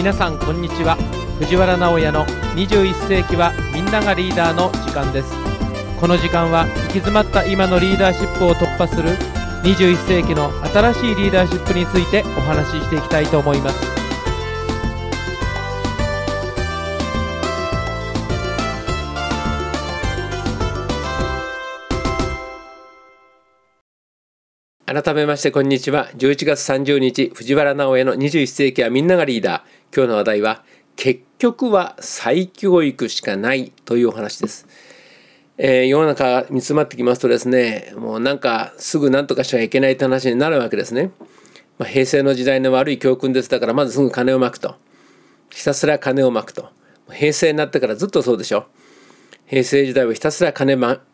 皆さんこんにちは。藤原直哉の21世紀はみんながリーダーの時間です。この時間は行き詰まった今のリーダーシップを突破する21世紀の新しいリーダーシップについてお話ししていきたいと思います。改めましてこんにちは。11月30日藤原直哉の21世紀はみんながリーダー。今日の話題は結局は再教育しかないというお話です。世の中煮詰まってきますとですね、もうなんかすぐ何とかしちゃいけないって話になるわけですね。平成の時代の悪い教訓です。だからまずすぐ金をまくと、ひたすら金をまくと。平成になってからずっとそうでしょ。平成時代はひたすら金ま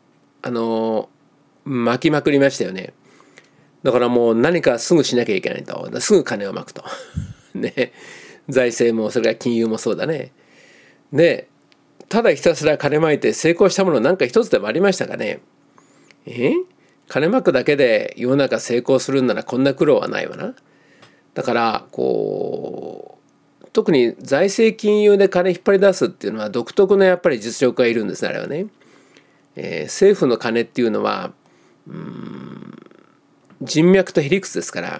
きまくりましたよね。だからもう何かすぐしなきゃいけないと、すぐ金をまくとね、財政もそれから金融もそうだね。でただひたすら金まいて成功したものなんか一つでもありましたかね。金まくだけで世の中成功するんならこんな苦労はないわな。だから特に財政金融で金引っ張り出すっていうのは独特のやっぱり実力がいるんですね、あれはね。政府の金っていうのは人脈とへりくつですから、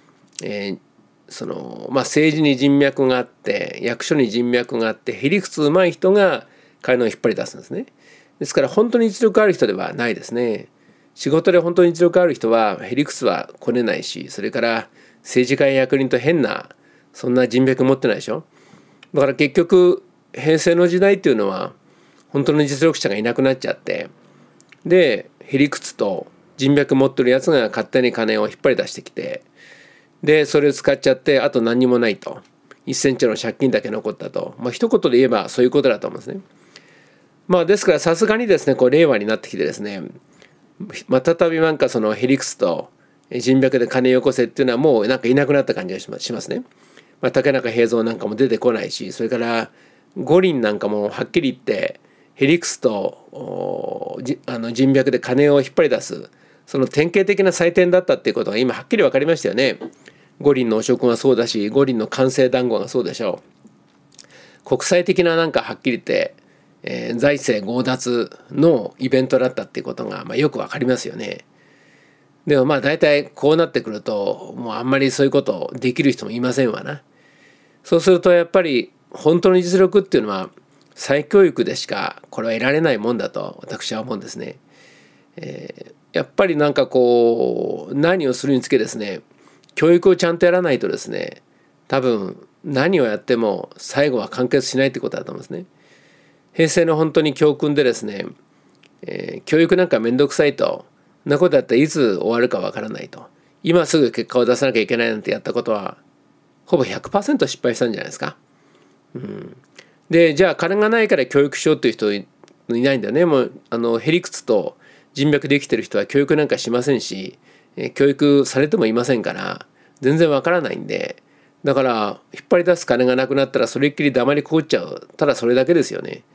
政治に人脈があって役所に人脈があってへりくつうまい人が金を引っ張り出すんですね。ですから本当に実力ある人ではないですね。仕事で本当に実力ある人はへりくつはこねないし、それから政治家や役人と変なそんな人脈持ってないでしょ。だから結局平成の時代っていうのは本当の実力者がいなくなっちゃって、でへりくつと人脈持ってるやつが勝手に金を引っ張り出してきて、でそれを使っちゃってあと何にもないと、1,000兆の借金だけ残ったと、一言で言えばそういうことだと思うんですね。ですからさすがにですね、令和になってきてですね、再びなんかそのへりくつと人脈で金よこせっていうのはもうなんかいなくなった感じがしますね。竹中平蔵なんかも出てこないし、それから五輪なんかもはっきり言ってへりくつと人脈で金を引っ張り出すその典型的な祭典だったっていうことが今はっきり分かりましたよね。五輪の汚職がそうだし、五輪の官製談合がそうでしょう。国際的ななんかはっきり言って、財政強奪のイベントだったっていうことがよく分かりますよね。でも大体こうなってくるともうあんまりそういうことできる人もいませんわな。そうするとやっぱり本当の実力っていうのは再教育でしかこれは得られないもんだと私は思うんですね。やっぱりなんか何をするにつけですね、教育をちゃんとやらないとですね、多分何をやっても最後は完結しないってことだと思うんですね。平成の本当に教訓でですね、教育なんかめんどくさいと、なことだったらいつ終わるかわからないと、今すぐ結果を出さなきゃいけないなんてやったことはほぼ 100% 失敗したんじゃないですか。でじゃあ金がないから教育しようっていう人いないんだよね。もうへりくつと人脈できてる人は教育なんかしませんし、教育されてもいませんから全然わからないんで、だから引っ張り出す金がなくなったらそれっきり黙りこっちゃう、ただそれだけですよね。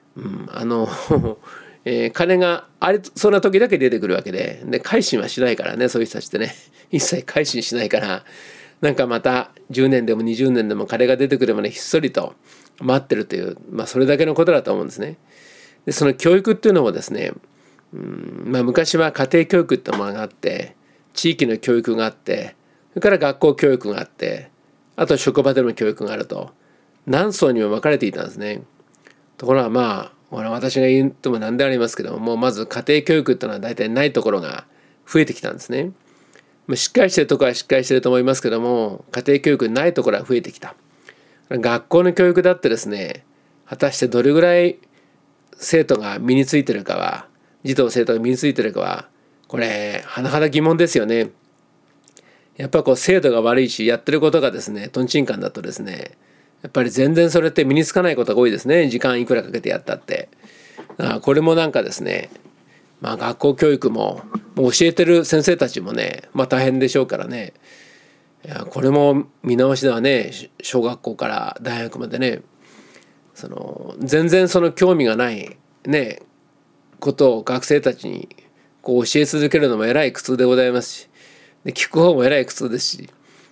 金がありそうな時だけ出てくるわけで、改心はしないからね、そういう人たちってね一切改心しないから、なんかまた10年でも20年でも金が出てくるまでひっそりと待ってるという、それだけのことだと思うんですね。でその教育っていうのもですね、昔は家庭教育ってものがあって、地域の教育があって、それから学校教育があって、あと職場での教育があると何層にも分かれていたんですね。ところが私が言っても何でありますけども、まず家庭教育っていうのは大体ないところが増えてきたんですね。しっかりしてるところはしっかりしてると思いますけども、家庭教育ないところは増えてきた。学校の教育だってですね、果たしてどれぐらい生徒が身についてるかは、児童生徒が身についてるかは、これ甚だ疑問ですよね。やっぱ制度が悪いし、やってることがですねとんちんかんだとですね、やっぱり全然それって身につかないことが多いですね。時間いくらかけてやったって。これもなんかですね、学校教育も教えてる先生たちもね、大変でしょうからね。これも見直しではね、小学校から大学までね、全然その興味がないねことを学生たちに教え続けるのもえらい苦痛でございますし、で聞く方もえらい苦痛ですし、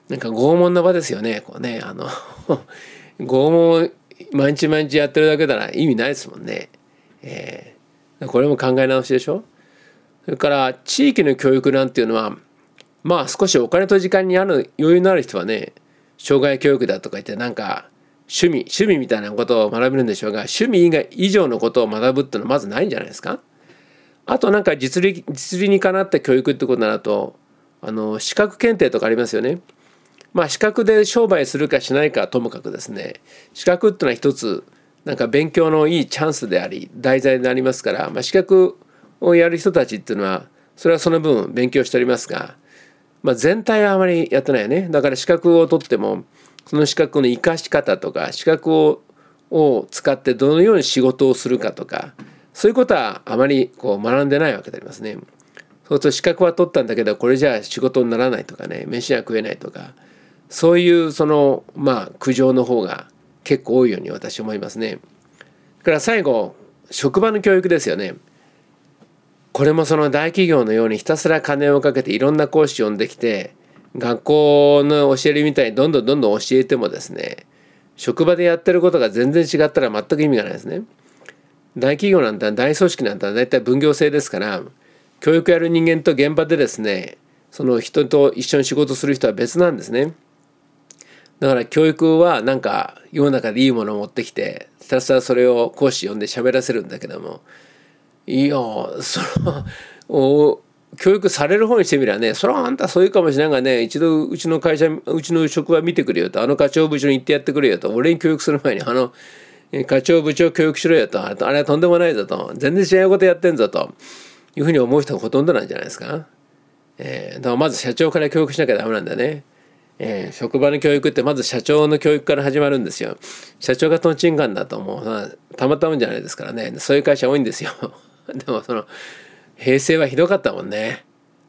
なんか拷問の場ですよね。こうね拷問を毎日毎日やってるだけなら意味ないですもんね。これも考え直しでしょ。それから地域の教育なんていうのはまあ少しお金と時間に余裕のある人はね、障害教育だとか言ってなんか趣味みたいなことを学べるんでしょうが、趣味以上のことを学ぶっていうのはまずないんじゃないですか。あとなんか実利にかなった教育ってことになると資格検定とかありますよね。まあ資格で商売するかしないかはともかくですね、資格っていうのは一つなんか勉強のいいチャンスであり題材になりますから、資格をやる人たちっていうのはそれはその分勉強しておりますが、全体はあまりやってないよね。だから資格を取ってもその資格の生かし方とか資格を使ってどのように仕事をするかとか、そういうことはあまり学んでないわけでありますね。そうすると資格は取ったんだけどこれじゃあ仕事にならないとかね、飯は食えないとか、そういう苦情の方が結構多いように私は思いますね。だから最後職場の教育ですよね。これもその大企業のようにひたすら金をかけていろんな講師を呼んできて学校の教えるみたいにどんどん教えてもですね、職場でやってることが全然違ったら全く意味がないですね。大企業なんて大組織なんて大体分業制ですから、教育やる人間と現場でですねその人と一緒に仕事する人は別なんですね。だから教育はなんか世の中でいいものを持ってきてひたすらそれを講師呼んで喋らせるんだけども、いや教育される方にしてみればね、それはあんたそういうかもしれないがね、一度うちの会社うちの職場見てくれよと、課長部長に行ってやってくれよと、俺に教育する前に課長部長教育しろよと、あれはとんでもないぞと、全然違うことやってんぞというふうに思う人がほとんどなんじゃないですか。だからまず社長から教育しなきゃダメなんだよね。職場の教育ってまず社長の教育から始まるんですよ。社長がトンチンカンだともうたまったもんじゃないですからね。そういう会社多いんですよ。でも平成はひどかったもんね。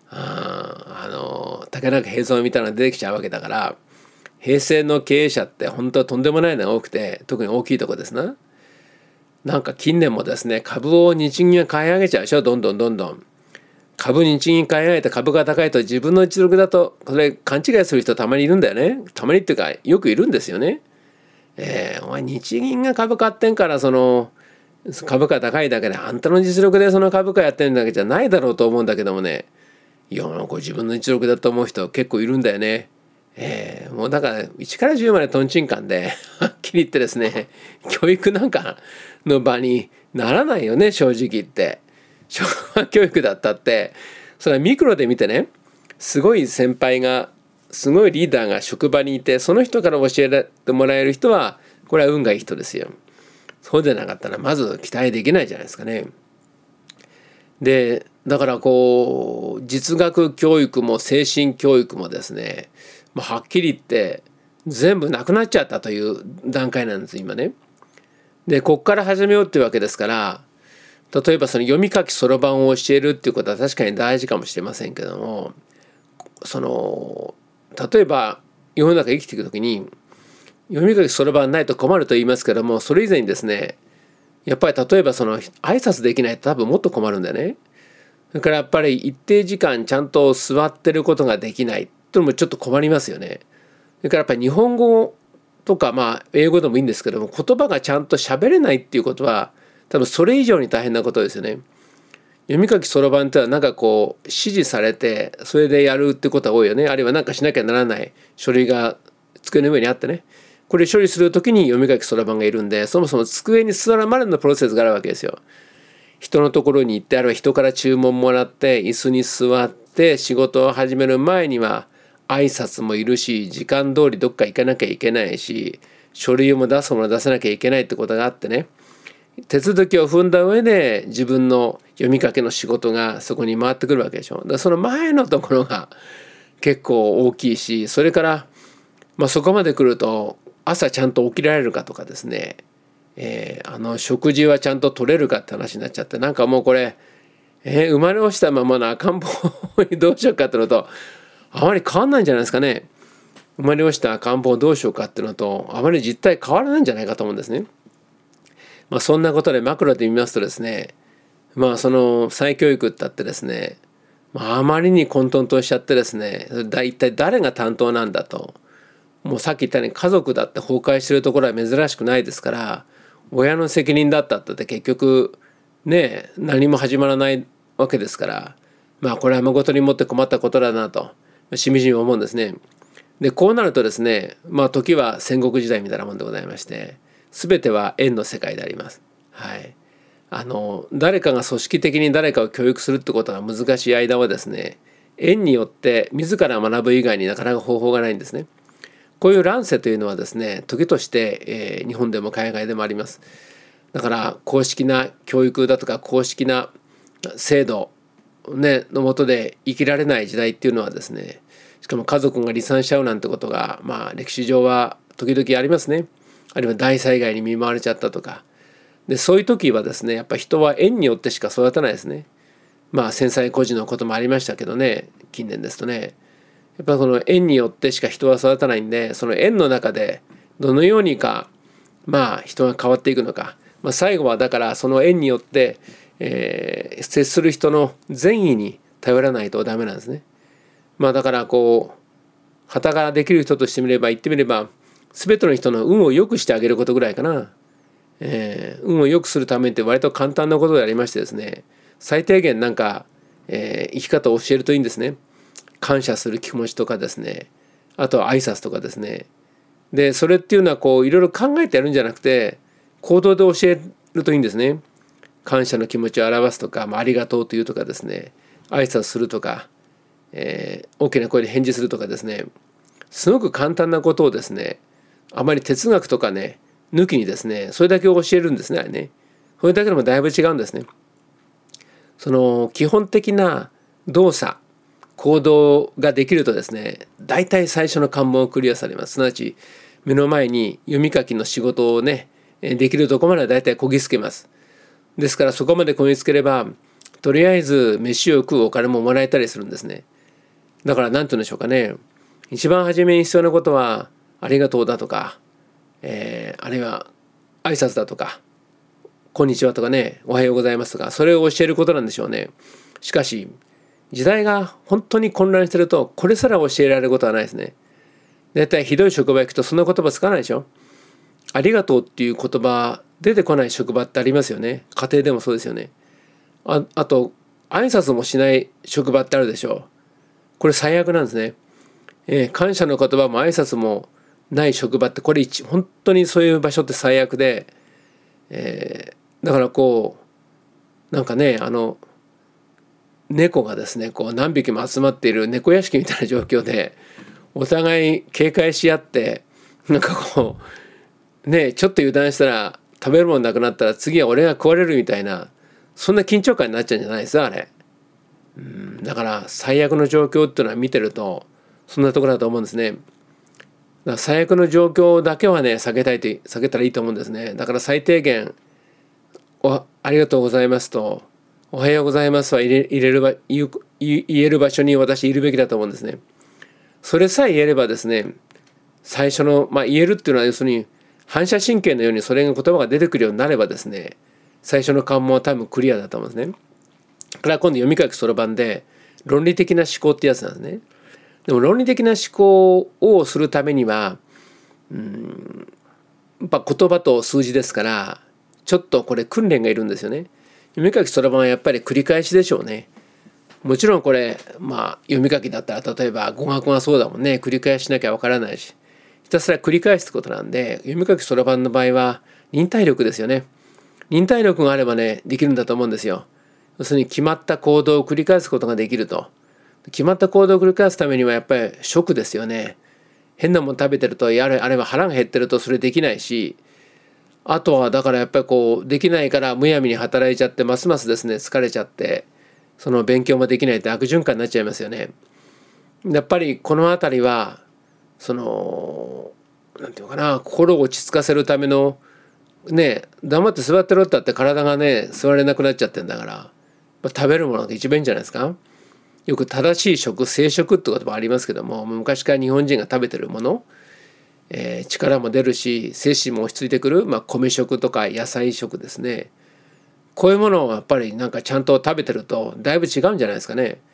竹中平蔵みたいなの出てきちゃうわけだから、平成の経営者って本当はとんでもないのが多くて、特に大きいとこですな。なんか近年もですね、株を日銀が買い上げちゃうでしょ。どんどん株日銀買い上げて株が高いと自分の実力だとこれ勘違いする人たまにいるんだよね。たまにっていうかよくいるんですよね。お前日銀が株買ってんから株価高いだけであんたの実力でその株価やってるだけじゃないだろうと思うんだけどもね、いやこれ自分の実力だと思う人結構いるんだよね。もうだから1から10までトンチンカンではっきり言ってですね、教育なんかの場にならないよね、正直言って。職場教育だったってそれはミクロで見てね、すごい先輩がすごいリーダーが職場にいてその人から教えてもらえる人はこれは運がいい人ですよ。そうでなかったらまず期待できないじゃないですかね。でだから実学教育も精神教育もですね、はっきり言って全部なくなっちゃったという段階なんです今ね。でこっから始めようっていうわけですから、例えば読み書きそろばんを教えるっていうことは確かに大事かもしれませんけども、例えば世の中生きていくときに読み書きそろばんないと困ると言いますけども、それ以前にですね、やっぱり例えば挨拶できないと多分もっと困るんだよね。それからやっぱり一定時間ちゃんと座ってることができないというのもちょっと困りますよね。それからやっぱり日本語とか英語でもいいんですけども、言葉がちゃんと喋れないっていうことは多分それ以上に大変なことですよね。読み書きそろばんってのは指示されてそれでやるってことが多いよね。あるいはしなきゃならない書類が机の上にあってね、これ処理するときに読み書きそろばんがいるんで、そもそも机に座るまでのプロセスがあるわけですよ。人のところに行って、あるいは人から注文もらって椅子に座って仕事を始める前には挨拶もいるし、時間通りどっか行かなきゃいけないし、書類も出すもの出さなきゃいけないってことがあってね、手続きを踏んだ上で自分の読み書きの仕事がそこに回ってくるわけでしょ。だからその前のところが結構大きいし、それからそこまで来ると朝ちゃんと起きられるかとかですね、食事はちゃんと取れるかって話になっちゃって、もうこれ、生まれ落ちたままの赤ん坊にどうしようかってのとあまり変わんないんじゃないですかね。生まれ落ちた赤ん坊をどうしようかっていうのとあまり実態変わらないんじゃないかと思うんですね。そんなことでマクロで見ますとですね、その再教育ってあってですね、 あまりに混沌としちゃってですね、一体誰が担当なんだと。もうさっき言ったように家族だって崩壊してるところは珍しくないですから、親の責任だったって結局ね何も始まらないわけですから、これは誠にもって困ったことだなとしみじみ思うんですね。でこうなるとですね、時は戦国時代みたいなもんでございまして、全ては縁の世界であります。はい。誰かが組織的に誰かを教育するってことが難しい間はですね、縁によって自ら学ぶ以外になかなか方法がないんですね。こういう乱世というのはですね、時として、日本でも海外でもあります。だから公式な教育だとか公式な制度、の下で生きられない時代っていうのはですね、しかも家族が離散しちゃうなんてことが、歴史上は時々ありますね。あるいは大災害に見舞われちゃったとか。でそういう時はですね、やっぱ人は縁によってしか育たないですね。戦災孤児のこともありましたけどね、近年ですとね。やっぱその縁によってしか人は育たないんで、その縁の中でどのようにか人が変わっていくのか、最後はだからその縁によって、接する人の善意に頼らないとダメなんですね。だから旗ができる人としてみれば言ってみれば、全ての人の運を良くしてあげることぐらいかな。運を良くするためって割と簡単なことでありましてですね、最低限生き方を教えるといいんですね。感謝する気持ちとかですね、あとは挨拶とかですね。でそれっていうのはいろいろ考えてやるんじゃなくて、行動で教えるといいんですね。感謝の気持ちを表すとか、ありがとうというとかですね、挨拶するとか、大きな声で返事するとかですね、すごく簡単なことをですね、あまり哲学とかね抜きにですね、それだけを教えるんですね。あれね、それだけでもだいぶ違うんですね。その基本的な動作行動ができるとですね、大体最初の関門をクリアされます。すなわち目の前に読み書きの仕事をねできるところまでは大体こぎつけます。ですからそこまでこぎつければ、とりあえず飯を食うお金ももらえたりするんですね。だから何て言うんでしょうかね、一番初めに必要なことはありがとうだとか、あるいは挨拶だとか、こんにちはとかね、おはようございますとか、それを教えることなんでしょうね。しかし時代が本当に混乱してると、これすら教えられることはないですね。だいたいひどい職場行くとそんな言葉つかないでしょ。ありがとうっていう言葉出てこない職場ってありますよね。家庭でもそうですよね。あと挨拶もしない職場ってあるでしょう。これ最悪なんですね。感謝の言葉も挨拶もない職場って、これ本当にそういう場所って最悪で、だから猫がですね何匹も集まっている猫屋敷みたいな状況で、お互い警戒し合って、ちょっと油断したら食べるものなくなったら次は俺が食われるみたいな、そんな緊張感になっちゃうんじゃないですかあれ。だから最悪の状況っていうのは見てるとそんなところだと思うんですね。だから最悪の状況だけはね避けたらいいと思うんですね。だから最低限ありがとうございますとおはようございますは言える場所に私いるべきだと思うんですね。それさえ言えればですね、最初の、言えるっていうのは要するに反射神経のようにそれが言葉が出てくるようになればですね、最初の関門は多分クリアだと思うんですね。これは今度読み書きそろばんで論理的な思考ってやつなんですね。でも論理的な思考をするためにはやっぱ言葉と数字ですから、ちょっとこれ訓練がいるんですよね。読み書きそろばんはやっぱり繰り返しでしょうね。もちろんこれ読み書きだったら例えば語学がそうだもんね、繰り返しなきゃわからないし、ひたすら繰り返すってことなんで、読み書きそろばんの場合は忍耐力ですよね。忍耐力があればねできるんだと思うんですよ。要するに決まった行動を繰り返すことができると。決まった行動を繰り返すためにはやっぱり食ですよね。変なもの食べてるとあれは腹が減ってるとそれできないし、あとはだからやっぱりできないからむやみに働いちゃってますますですね疲れちゃって、その勉強もできないって悪循環になっちゃいますよね。やっぱりこのあたりはなんていうのかな、心を落ち着かせるための黙って座ってろったって体が座れなくなっちゃってんだから、食べるものが一番いいんじゃないですか。よく正しい食、正食って言葉ありますけども、昔から日本人が食べてるもの、力も出るし精神も落ち着いてくる、米食とか野菜食ですね。こういうものをやっぱりちゃんと食べてるとだいぶ違うんじゃないですかね。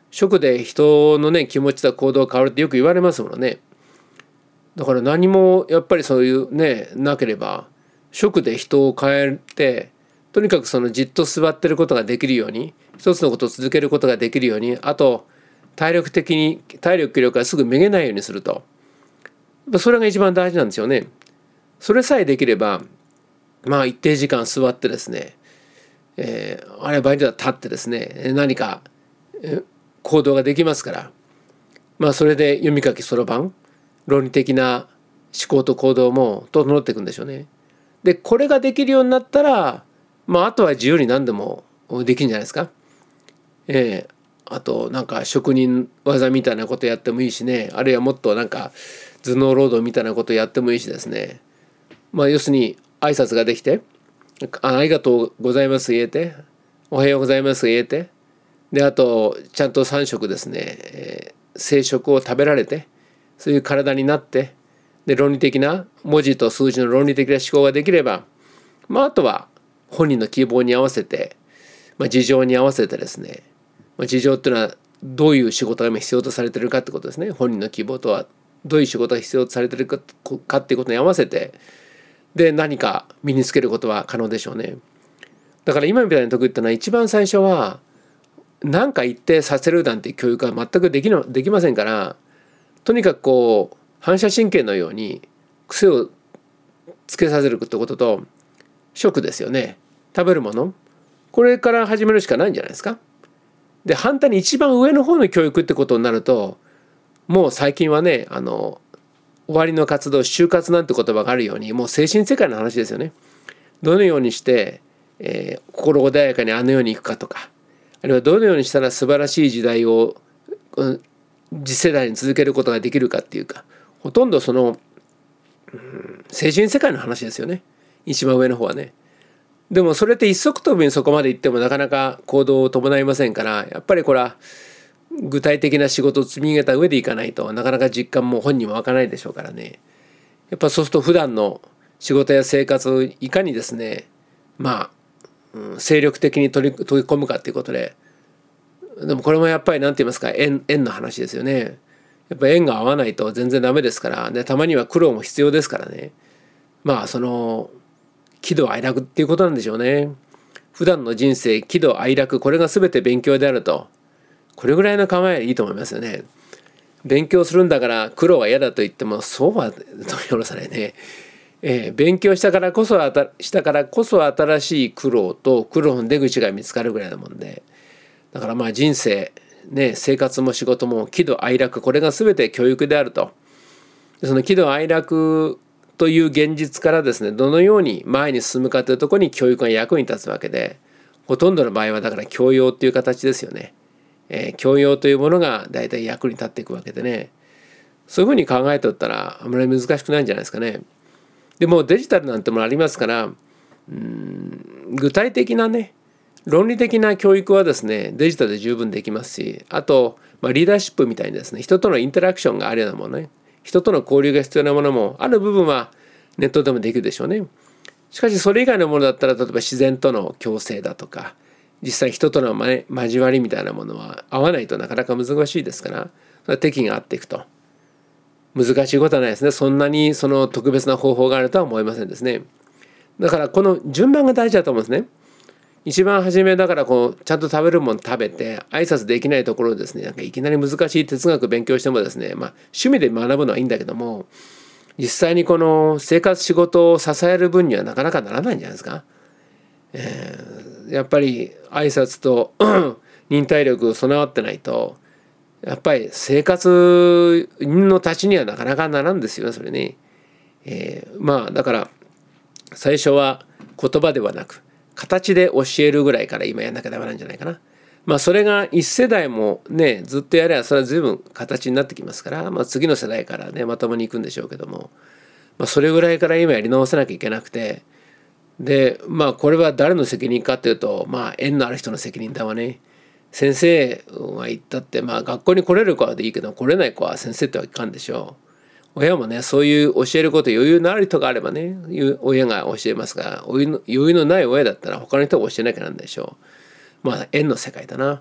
食で人のね気持ちと行動が変わるってよく言われますもんね。だから何もやっぱりそういうねなければ食で人を変えて、とにかくそのじっと座ってることができるように、一つのことを続けることができるように、あと体力気力がすぐめげないようにすると、それが一番大事なんですよね。それさえできればまあ一定時間座ってですね、あれ場合には立ってですね何か行動ができますから、まあそれで読み書きそろばん論理的な思考と行動も整っていくんでしょうね。でこれができるようになったら、まああとは自由に何でもできるんじゃないですか。あとなんか職人技みたいなことやってもいいしね、あるいはもっとなんか頭脳労働みたいなことやってもいいしですね、まあ要するに挨拶ができて、ありがとうございます言えて、おはようございます言えて、であとちゃんと3食ですね、正食を食べられて、そういう体になって、で論理的な文字と数字の論理的な思考ができれば、まああとは本人の希望に合わせて、事情に合わせてですね、事情っていうのはどういう仕事が今必要とされているかってことですね。本人の希望とはどういう仕事が必要とされているかっていうことに合わせて、で何か身につけることは可能でしょうね。だから今みたいな時ってのは一番最初は何か言ってさせるなんて教育は全くできませんから、とにかくこう反射神経のように癖をつけさせるってことと、食ですよね、食べるもの、これから始めるしかないんじゃないですか。で反対に一番上の方の教育ってことになると、もう最近はね終わりの活動就活なんて言葉があるように、もう精神世界の話ですよね。どのようにして、心穏やかにあの世に行くかとか、あるいはどのようにしたら素晴らしい時代を、次世代に続けることができるかっていうか、ほとんどその、精神世界の話ですよね、一番上の方はね。でもそれって一足飛びにそこまで行ってもなかなか行動を伴いませんから、やっぱりこれは具体的な仕事を積み上げた上でいかないとなかなか実感も本人も湧かないでしょうからね。やっぱそうすると普段の仕事や生活をいかにですね、精力的に取り込むかっていうことで、でもこれもやっぱり何て言いますか、縁の話ですよね。やっぱ縁が合わないと全然ダメですから、でたまには苦労も必要ですからね。その喜怒哀楽っていうことなんでしょうね。普段の人生喜怒哀楽、これが全て勉強であると、これぐらいの構えでいいと思いますよね。勉強するんだから苦労は嫌だと言ってもそうは取り下ろさないね。勉強したからこそ新しい苦労と苦労の出口が見つかるぐらいなもんで、だから人生ね、生活も仕事も喜怒哀楽、これが全て教育であると。その喜怒哀楽という現実からですね、どのように前に進むかというところに教育が役に立つわけで、ほとんどの場合はだから教養という形ですよね。教養というものが大体役に立っていくわけでね、そういうふうに考えておったらあまり難しくないんじゃないですかね。でもデジタルなんてものありますから、具体的なね論理的な教育はですねデジタルで十分できますし、あと、リーダーシップみたいにですね人とのインタラクションがあるようなものね、人との交流が必要なものもある部分はネットでもできるでしょうね。しかしそれ以外のものだったら、例えば自然との共生だとか、実際人との交わりみたいなものは合わないとなかなか難しいですから、それは適宜合っていくと難しいことはないですね。そんなにその特別な方法があるとは思いませんですね。だからこの順番が大事だと思うんですね。一番初めだからちゃんと食べるもの食べて挨拶できないところをですね、なんかいきなり難しい哲学勉強してもですね、趣味で学ぶのはいいんだけども、実際にこの生活仕事を支える分にはなかなかならないんじゃないですか。やっぱり挨拶と忍耐力備わってないと、やっぱり生活の立ちにはなかなかならんですよね、それね。だから最初は言葉ではなく形で教えるぐらいから今やんなきゃダメなんじゃないかな。それが一世代もねずっとやればそれは随分形になってきますから、次の世代からねまともにいくんでしょうけども、それぐらいから今やり直さなきゃいけなくて、でこれは誰の責任かというと、縁のある人の責任だわね。先生が言ったって、学校に来れる子はでいいけど来れない子は先生ってはいかんでしょう。親もねそういう教えること余裕のある人があればね親が教えますが、余裕のない親だったら他の人が教えなきゃなんでしょう。縁の世界だな。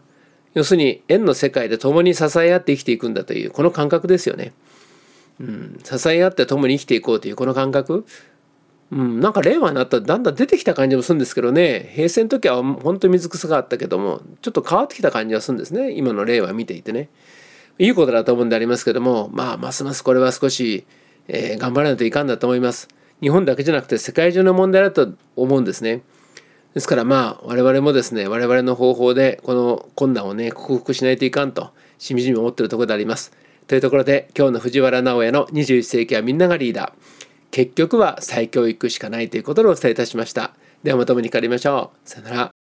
要するに縁の世界で共に支え合って生きていくんだというこの感覚ですよね。支え合って共に生きていこうというこの感覚、なんか令和になったらだんだん出てきた感じもするんですけどね。平成の時は本当に水臭かったけどもちょっと変わってきた感じがするんですね、今の令和見ていてね。いいことだと思うんでありますけども、ますますこれは少し、頑張らないといかんだと思います。日本だけじゃなくて世界中の問題だと思うんですね。ですから我々もですね、我々の方法でこの困難をね克服しないといかんとしみじみ思っているところであります。というところで今日の藤原直哉の21世紀はみんながリーダー、結局は再教育しかないということをお伝えいたしました。ではまたお目にかかりましょう。さよなら。